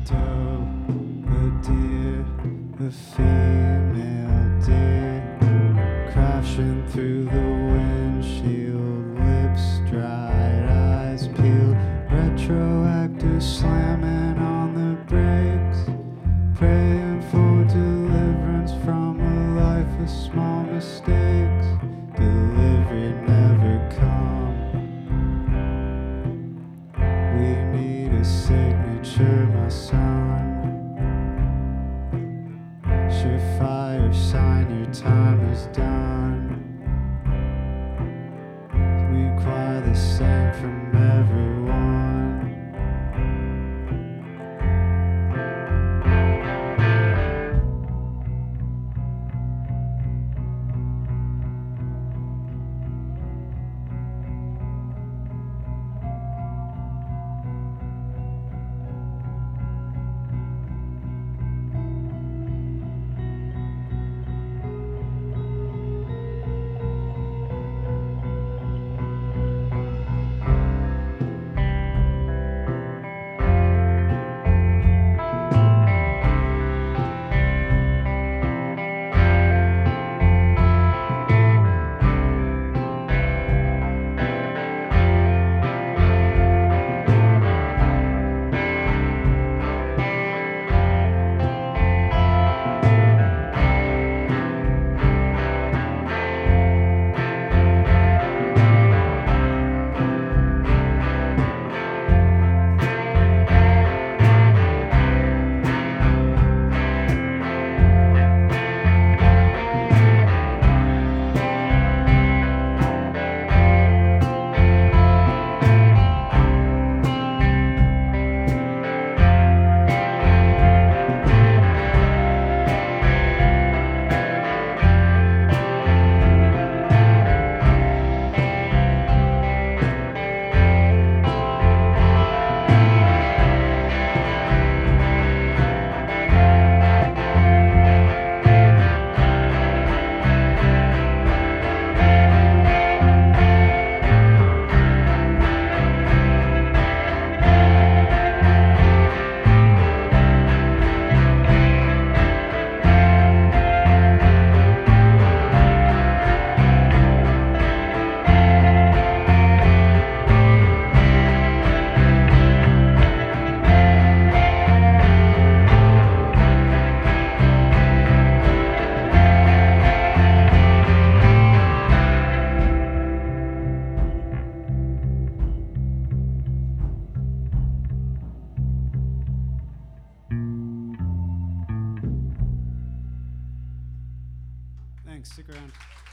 doe, a deer, a female deer, crashing through the windshield, lips dried, eyes peeled, retroactive slamming on the brakes, praying for deliverance from a life of small mistakes. Delivery never come. We need a signature, my son. Surefire sign, your time is done. We require the same from everyone. Thanks, stick around.